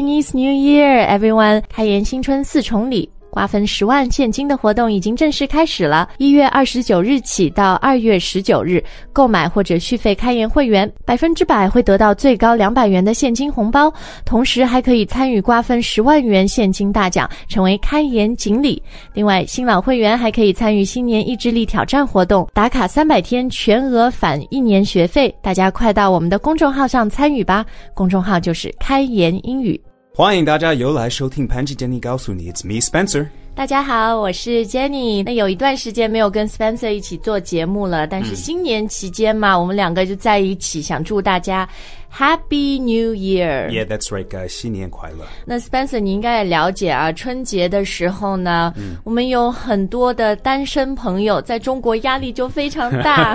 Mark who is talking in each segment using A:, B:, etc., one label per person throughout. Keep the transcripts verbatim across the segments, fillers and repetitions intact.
A: Chinese New Year, everyone! 开言新春四重礼。瓜分十万现金的活动已经正式开始了，一月二十九日起到二月十九日，购买或者续费开言会员，百分之百会得到最高两百元的现金红包，同时还可以参与瓜分十万元现金大奖，成为开言锦鲤。另外，新老会员还可以参与新年意志力挑战活动，打卡三百天全额返一年学费。大家快到我们的公众号上参与吧，公众号就是开言英语。
B: 欢迎大家又来收听潘吉 Jenny 告诉你 It's me Spencer。
A: 大家好，我是 Jenny。 那有一段时间没有跟 Spencer 一起做节目了，但是新年期间嘛、嗯、我们两个就在一起，想祝大家 Happy New Year。
B: Yeah, that's right guys， 新年快乐。
A: 那 Spencer 你应该也了解啊，春节的时候呢、嗯、我们有很多的单身朋友，在中国压力就非常大。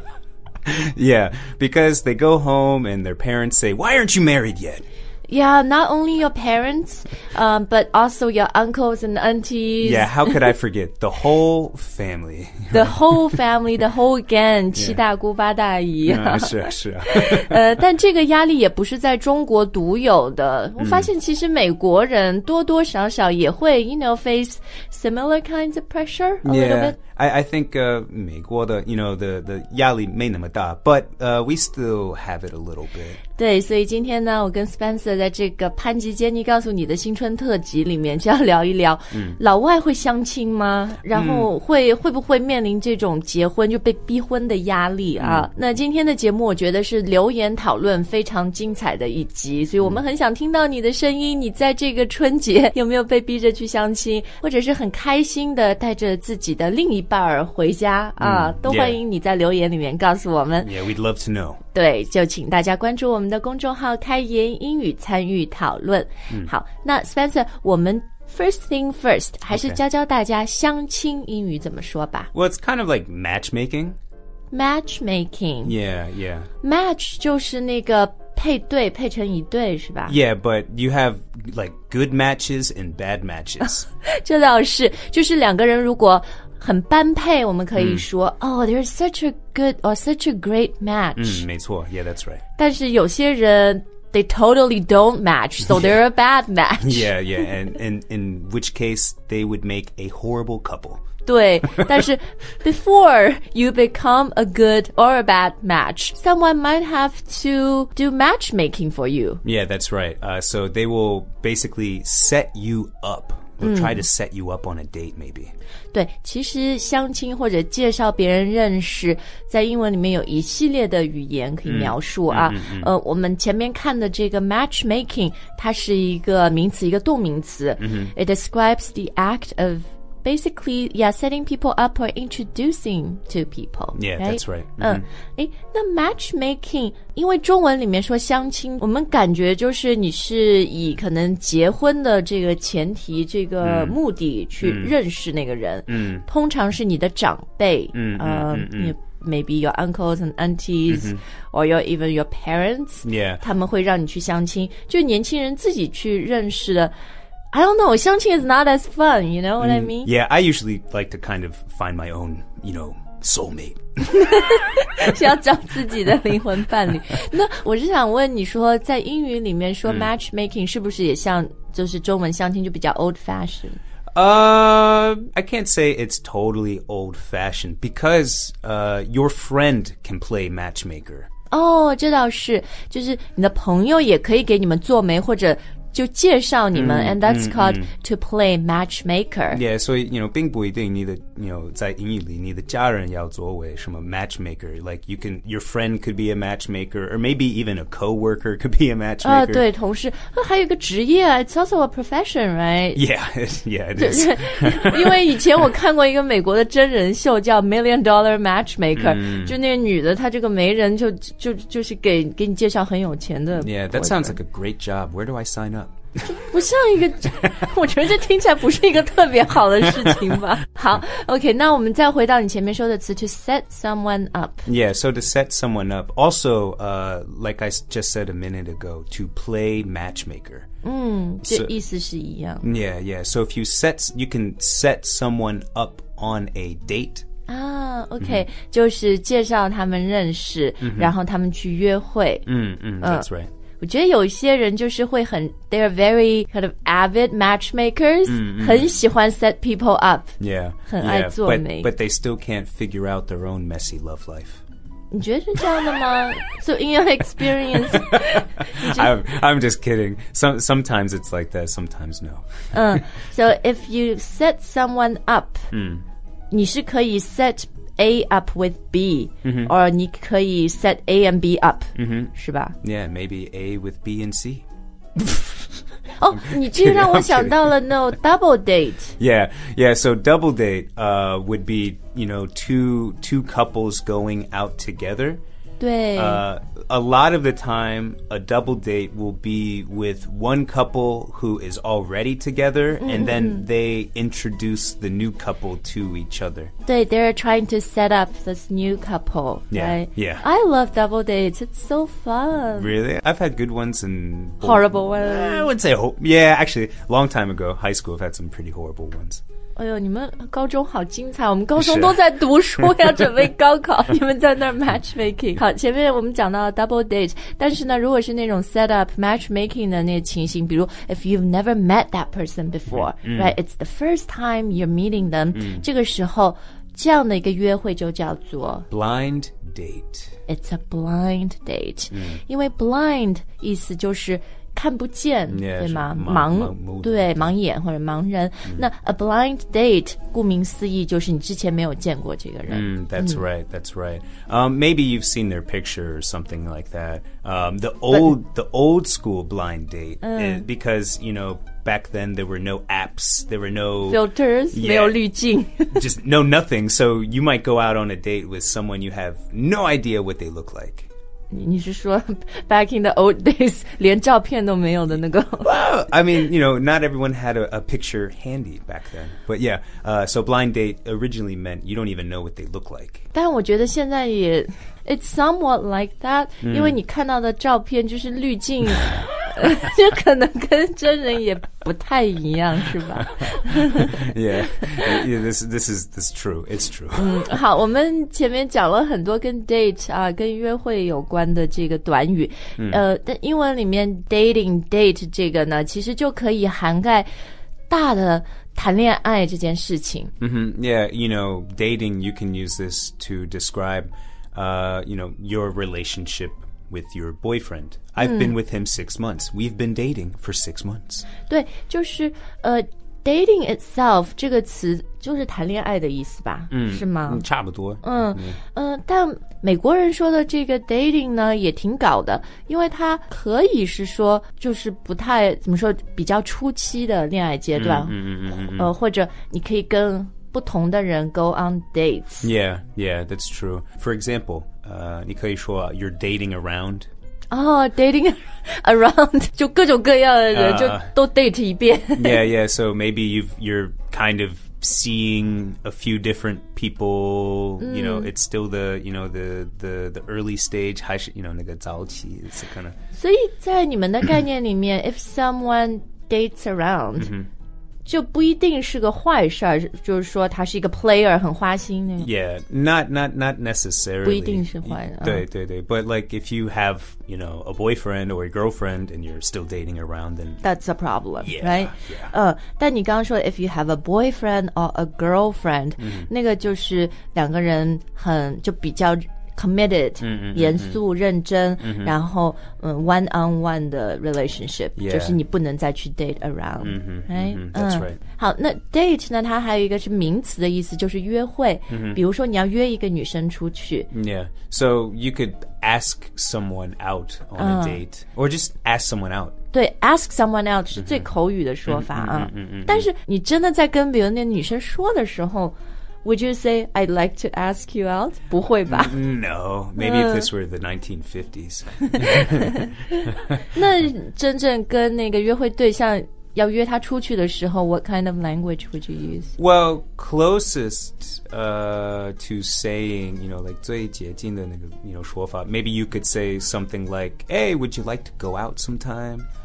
B: Yeah, because they go home and their parents say, Why aren't you married yet?Yeah,
A: not only your parents, um, but also your uncles and aunties.
B: Yeah, how could I forget? The whole family.
A: The whole family, the whole gang, 七大姑八大姨。
B: 嗯，是啊，是啊。
A: 呃，但这个压力也不是在中国独有的。我发现其实美国人多多少少也会 you know, face similar kinds of pressure a
B: yeah,
A: little bit.
B: I, I think, uh, 美国的 you know, the, the 压力没那么大 but, uh, we still have it a little bit.
A: 对，所以今天呢，我跟 Spencer 在这个潘吉坚尼告诉你的新春特辑里面就要聊一聊、嗯、老外会相亲吗？然后会、嗯、会不会面临这种结婚就被逼婚的压力啊、嗯、那今天的节目我觉得是留言讨论非常精彩的一集，所以我们很想听到你的声音，你在这个春节有没有被逼着去相亲，或者是很开心的带着自己的另一半儿回家啊、嗯、都欢迎你在留言里面告诉我们。
B: Yeah, we'd love to know.
A: 对，就请大家关注我们的公众号开言英语参与讨论、嗯、好，那 Spencer 我们 first thing first 还是教教大家相亲英语怎么说吧。
B: Well, it's kind of like matchmaking.
A: Matchmaking.
B: Yeah, yeah.
A: Match 就是那个配对，配成一对是吧？
B: Yeah, but you have like good matches and bad matches.
A: 这倒是，就是两个人如果很般配，我们可以说、嗯、Oh, there's such a good or such a great match.
B: 嗯，没错 Yeah, that's right.
A: 但是有些人they totally don't match, so they're a bad match.
B: Yeah, yeah, and, and in which case they would make a horrible couple.
A: 对，但是 before you become a good or a bad match, someone might have to do matchmaking for you.
B: Yeah, that's right. Uh, so they will basically set you up. They'll try to set you up on a date, maybe.
A: 对，其实相亲或者介绍别人认识，在英文里面有一系列的语言可以描述啊。嗯嗯嗯、呃，我们前面看的这个 matchmaking， 它是一个名词，一个动名词。嗯、It describes the act of basically, yeah, setting people up or introducing to people.
B: Yeah,
A: right?
B: that's right.
A: 嗯，诶，那 matchmaking， 因为中文里面说相亲，我们感觉就是你是以可能结婚的这个前提、这个目的去认识那个人。嗯，通常是你的长辈。嗯呃嗯嗯 maybe your uncles and aunties、mm-hmm. or your even your parents.
B: Yeah.
A: 他们会让你去相亲，就年轻人自己去认识的。I don't know, 相亲 is not as fun, you know what I mean?
B: Yeah, I usually like to kind of find my own, you know, soulmate.
A: 是要找自己的灵魂伴侣。那我是想问你说，在英语里面说 matchmaking 是不是也像就是中文相亲就比较 old fashioned?Uh,
B: I can't say it's totally old-fashioned because uh, your friend can play matchmaker.
A: 哦，这倒是，就是你的朋友也可以给你们做媒或者就介绍你们、嗯、and that's嗯、called、嗯、to play matchmaker.
B: Yeah, 所以 you know 并不一定你的 you know 在英语里你的家人要作为什么 matchmaker. Like you can your friend could be a matchmaker or maybe even a coworker could be a matchmaker.
A: 啊，对，同事，啊，还有一个职业 It's also a profession, right?
B: Yeah, yeah, it is.
A: 因为以前我看过一个美国的真人秀叫 Million Dollar Matchmaker、嗯、就那个女的她这个媒人就就就是给给你介绍很有钱的。
B: Yeah, that sounds like a great job. Where do I sign up?
A: 不像一个我觉得这听起来不是一个特别好的事情吧。好 OK 那我们再回到你前面说的词 to set someone up.
B: Yeah, so to set someone up. Also, uh, like I just said a minute ago, to play matchmaker.
A: 嗯，这意思是一样。
B: So, yeah, yeah. So if you set, you can set someone up on a date.
A: 啊 OK、嗯、就是介绍他们认识、嗯、然后他们去约会。
B: 嗯嗯 That's right.
A: 我觉得有一些人就是会很 they're very kind of avid matchmakers、嗯、很喜欢 set people up
B: yeah
A: 很爱做媒
B: yeah, but, but they still can't figure out their own messy love life
A: 你觉得是这样的吗 So in your experience
B: I'm, I'm just kidding Some, sometimes it's like that sometimes no
A: 嗯 So if you set someone up、嗯、你是可以 set A up with B、mm-hmm. or 你可以 set A and B up、mm-hmm. 是吧
B: Yeah, maybe A with B and C
A: 哦，你这让我想到了 no double date.
B: Yeah, yeah. So double date uh, would be, you know, two two couples going out together.
A: 对。
B: Uh, a lot of the time, a double date will be with one couple who is already together, mm-hmm. and then they introduce the new couple to each other.
A: 对, they're trying to set up this new couple.
B: Yeah,
A: right?
B: yeah.
A: I love double dates. It's so fun.
B: Really? I've had good ones and
A: horrible ones.
B: I wouldn't say ho- yeah. Actually, a long time ago, high school, I've had some pretty horrible ones.
A: 哎呦，你们高中好精彩！我们高中都在读书，要准备高考，你们在那儿 matchmaking。好，前面我们讲到 double date， 但是呢，如果是那种 set up matchmaking 的那个情形，比如 if you've never met that person before，、嗯、right? It's the first time you're meeting them、嗯。这个时候，这样的一个约会就叫做
B: blind date.
A: It's a blind date、嗯、因为 blind 意思就是看不见、yeah, 对吗？盲, 盲对盲眼或者盲人、嗯、那 a blind date 顾名思义就是你之前没有见过这个人、
B: mm, That's、嗯、right, that's right um, Maybe you've seen their picture or something like that um, The old But, the old school blind date、嗯、is because, you know back then there were no apps there were no
A: filters yeah, 没有滤镜
B: just no nothing so you might go out on a date with someone you have no idea what they look like
A: 你是说 back in the old days 连照片都没有的那个
B: Well, I mean, you know, not everyone had a, a picture handy back then. But yeah, uh, so blind date originally meant you don't even know what they look like.
A: 但我觉得现在也 it's somewhat like that、嗯、因为你看到的照片就是滤镜就可能跟真人也不太一样是吧
B: yeah, yeah this, this, is, this is true. It's true.
A: 嗯，好，我们前面讲了很多跟 date 啊跟约会有关的这个短语、嗯、呃，但英文里面 dating date 这个呢其实就可以涵盖大的谈恋爱这件事情
B: mm-hmm. Yeah, you know, dating, you can use this to describe uh, you know, your relationship with your boyfriend. I've、嗯、been with him six months. We've been dating for six months.
A: 对，就是呃 dating itself 这个词就是谈恋爱的意思吧、嗯、是吗、
B: 嗯、差不多
A: 嗯嗯、呃，但美国人说的这个 dating 呢也挺搞的，因为它可以是说就是不太怎么说比较初期的恋爱阶段、嗯嗯嗯嗯、呃，或者你可以跟不同的人 go on dates.
B: Yeah, yeah, that's true. For example, uh, 你可以说 you're dating around.
A: Oh, dating around 就各种各样的人、uh, 就都 date 一遍
B: Yeah, yeah, so maybe you've, you're kind of seeing a few different people, mm. you know, it's still the, you know, the, the, the early stage, 还是 you know, 那个早期 it's kind of
A: 所以在你们的概念里面if someone dates around、mm-hmm.就不一定是个坏事儿，就是说他是一个 player 很花心那种
B: Yeah, not, not, not necessarily
A: 不一定是坏的
B: 对对对 But like if you have, you know, a boyfriend or a girlfriend and you're still dating around then
A: That's a problem,
B: yeah,
A: right?
B: Yeah.
A: 呃，但你刚刚说 if you have a boyfriend or a girlfriend、嗯、那个就是两个人很就比较committed
B: 嗯嗯
A: 严肃认真、
B: 嗯、
A: 然后嗯 one on one 的 relationship、yeah. 就是你不能再去 date around、
B: 嗯
A: right?
B: 嗯 That's right、
A: 嗯、好，那 date 呢它还有一个是名词的意思就是约会、嗯、比如说你要约一个女生出去
B: Yeah, so you could ask someone out on a、嗯、date or just ask someone out
A: 对 ask someone out 是最口语的说法、嗯、啊、嗯嗯嗯、但是你真的在跟比如那女生说的时候Would you say, I'd like to ask you out? 不会吧
B: No, maybe、uh, if this were the nineteen fifties.
A: 那真正跟那个约会对象要约他出去的时候 What kind of language would you use?
B: Well, closest uh, to saying, you know, like 最接近的那个 you know, 说法 maybe you could say something like, hey, would you like to go out sometime?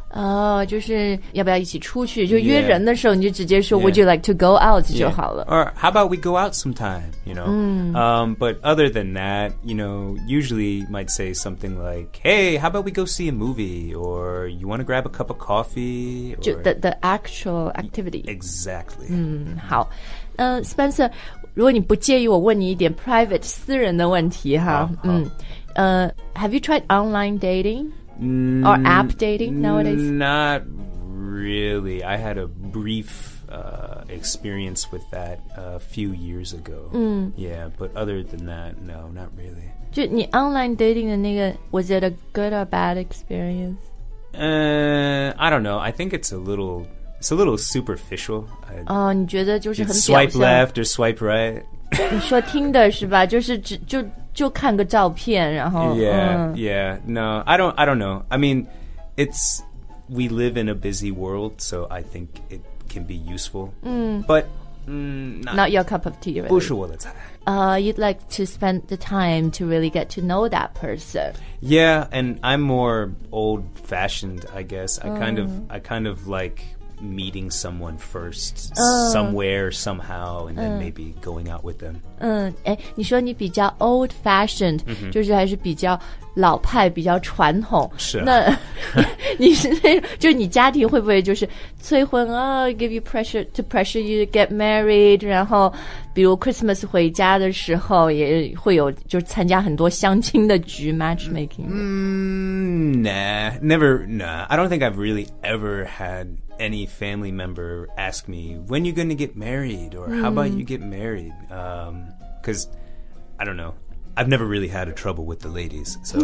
A: 哦，就是要不要一起出去？就约人的时候，你就直接说 Would you like to go out 就好了。
B: Or how about we go out sometime? You know.
A: Mm.
B: Um, but other than that, you know, usually might say something like, "Hey, how about we go see a movie?" Or "You want to grab a cup of coffee?" Or
A: 就 the the actual activity.
B: Exactly.
A: 嗯，好。嗯、uh, ，Spencer， 如果你不介意，我问你一点 private 私人的问题哈。
B: 好，
A: 嗯，呃、uh, ，Have you tried online dating?Or app dating nowadays?
B: Not really. I had a brief uh, experience with that a few years ago.
A: Mm.
B: Yeah, but other than that, no, not really.
A: 就你 online dating 的那个 was it a good or bad experience?
B: Uh, I don't know. I think it's a little, it's a little superficial.
A: 哦，你觉得就是很表
B: swipe
A: 象
B: left or swipe right?
A: 你说听的是吧？就是只就就看个照片，然后
B: yeah,
A: 嗯
B: yeah. No, I don't. I don't know. I mean, it's we live in a busy world, so I think it can be useful.
A: Mm.
B: But mm, not,
A: not your cup of tea, really.
B: 不是我的菜。
A: Uh, you'd like to spend the time to really get to know that person.
B: Yeah, and I'm more old-fashioned, I guess. I kind of, I kind of like meeting someone first,
A: uh,
B: somewhere, somehow, and then
A: uh,
B: maybe going out with them.
A: 嗯，哎，你说你比较 old-fashioned，、嗯、就是还是比较老派，比较传统。
B: 是、啊。
A: 那你是那种，就是你家庭会不会就是催婚啊、oh, ？Give you pressure to pressure you to get married， 然后比如 Christmas 回家的时候也会有，就是参加很多相亲的局 matchmaking。
B: 嗯 ，Nah, never. Nah, I don't think I've really ever had.Any family member ask me, when you going to get married? Or how about you get married? Um, 'cause I don't know. I've never really had a trouble with the ladies, so.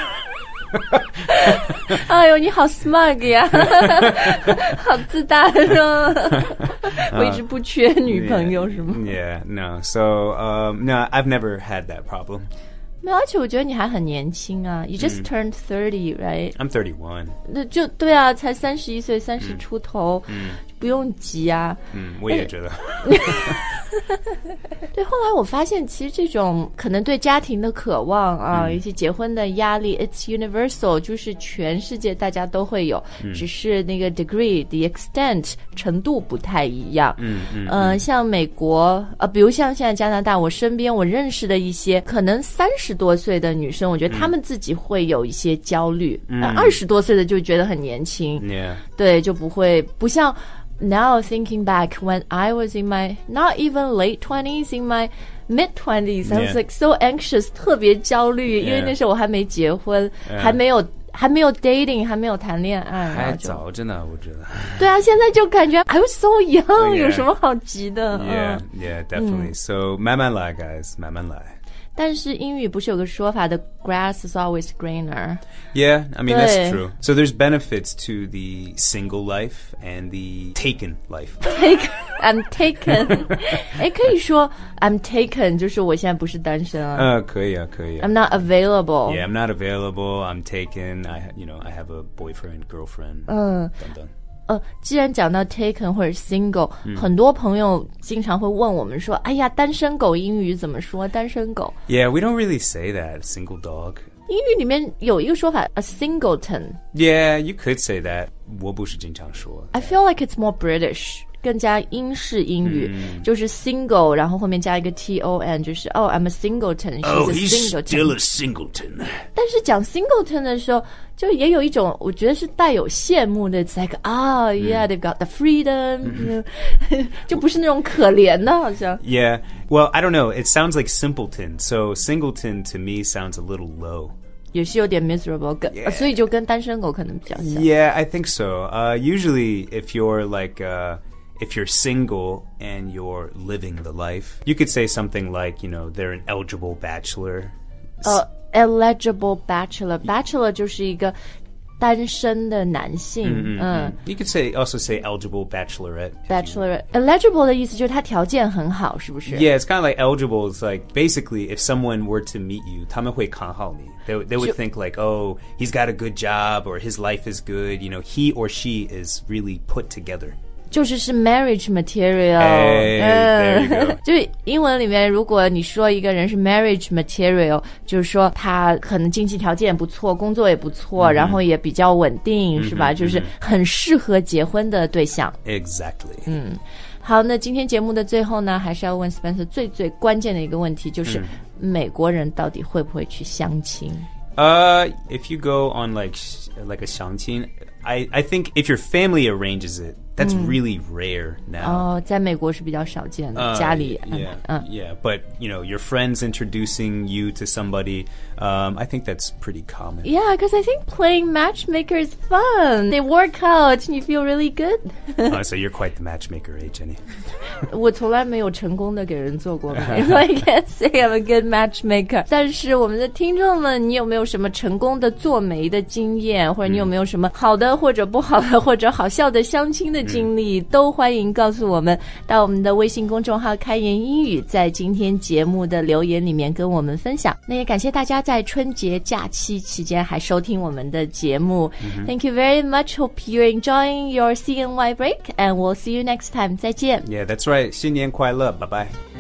A: 哎呦，你好 smug 呀，好自大啊！我一直不缺女朋友，是吗？
B: Yeah, no. So, um, no, I've never had that problem.
A: 没有，而且我觉得你还很年轻啊 ！You just、嗯、turned thirty, right?
B: I'm thirty-one.
A: 那就对啊，才三十一岁，三十出头，嗯，不用急啊。
B: 嗯，我也觉得。
A: 对，后来我发现，其实这种可能对家庭的渴望啊，嗯、以及结婚的压力 ，it's universal， 就是全世界大家都会有，嗯、只是那个 degree、the extent 程度不太一样。
B: 嗯嗯。
A: 呃，
B: 嗯
A: 像美国，呃，比如像现在加拿大，我身边我认识的一些可能三十多岁的女生，我觉得她们自己会有一些焦虑。嗯。二十多岁的就觉得很年轻。
B: Yeah.
A: 对，就不会不像。Now thinking back, when I was in my not even late twenties, in my mid twenties, I was like so anxious, 特别焦虑，
B: Yeah.
A: 因为那时候我还没结婚，
B: Yeah.
A: 还没有还没有 dating， 还没有谈恋爱，
B: 还早着呢，我觉得。
A: 对啊，现在就感觉 I was so young，
B: yeah.
A: 有什么好急的
B: ？Yeah, yeah, definitely. So 慢慢来 guys, 慢慢来。
A: 但是英语不是有个说法 the grass is always greener.
B: Yeah, I mean, that's true. So there's benefits to the single life and the taken life.
A: Take, I'm taken. 哎，可以说 I'm taken 就是我现在不是单身啊。
B: 呃，可以啊，可以啊。
A: I'm not available.
B: Yeah, I'm not available. I'm taken. I, you know, I have a boyfriend, girlfriend.
A: 嗯。
B: 等等。
A: 呃，既然讲到 taken 或者 single，、嗯、很多朋友经常会问我们说：“哎呀，单身狗英语怎么说？单身狗
B: ？”Yeah, we don't really say that. Single dog.
A: 英语里面有一个说法 ，a singleton.
B: Yeah, you could say that. 我不是经常说。
A: I feel like it's more British. 更加英式英语、嗯、就是 single 然后后面加一个 ton 就是哦、oh, I'm a singleton she's
B: oh,
A: a
B: he's
A: singleton.
B: still a singleton
A: 但是讲 singleton 的时候就也有一种我觉得是带有羡慕的 it's like ah、oh, yeah、嗯、they've got the freedom、嗯、就不是那种可怜的好像
B: Yeah, well I don't know it sounds like simpleton so singleton to me sounds a little low
A: 也是有点 miserable 跟、yeah. 所以就跟单身狗可能比较像
B: Yeah, I think so uh, usually if you're like uh, if you're single and you're living the life, you could say something like, you know, they're an eligible bachelor.
A: Uh, eligible bachelor. Bachelor 就是一个单身的男性。
B: 嗯嗯。You could say also say eligible bachelorette.
A: Bachelorette. Eligible 的意思就是他条件很好，是不是
B: Yeah, it's kind of like eligible. It's like basically if someone were to meet you, 他们会看好你. They, they would think like, oh, he's got a good job or his life is good. You know, he or she is really put together.
A: 就是是 marriage material。
B: Hey, there you go.
A: 就英文里面如果你说一个人是 marriage material， 就是说他可能经济条件也不错，工作也不错， mm-hmm. 然后也比较稳定， mm-hmm. 是吧？就是很适合结婚的对象。
B: Exactly.
A: 嗯，好，那今天节目的最后呢，还是要问 Spencer 最最关键的一个问题，就是、mm. 美国人到底会不会去相亲
B: ？Uh, if you go on like like a 相亲, I I think if your family arranges it, that's mm. really rare now.
A: 哦，在美国是比较少见的，
B: uh,
A: 家里
B: yeah,
A: 嗯
B: yeah, but you know, your friends introducing you to somebody, um, I think that's pretty common.
A: Yeah, because I think playing matchmaker is fun. They work out and you feel really good.
B: uh, so you're quite the matchmaker, eh, Jenny?
A: 我从来没有成功的给人做过媒，I can't say I'm a good matchmaker. 但是我们的听众们，你有没有什么成功的做媒的经验，或者你有没有什么好的或者不好的或者好笑的相亲的经历，都欢迎告诉我们，到我们的微信公众号开言英语，在今天节目的留言里面跟我们分享。那也感谢大家在春节假期期间还收听我们的节目。Mm-hmm. Thank you very much. Hope you're enjoying your C N Y break, and we'll see you next time. 再见。
B: Yeah, that's right. 新年快乐，拜拜。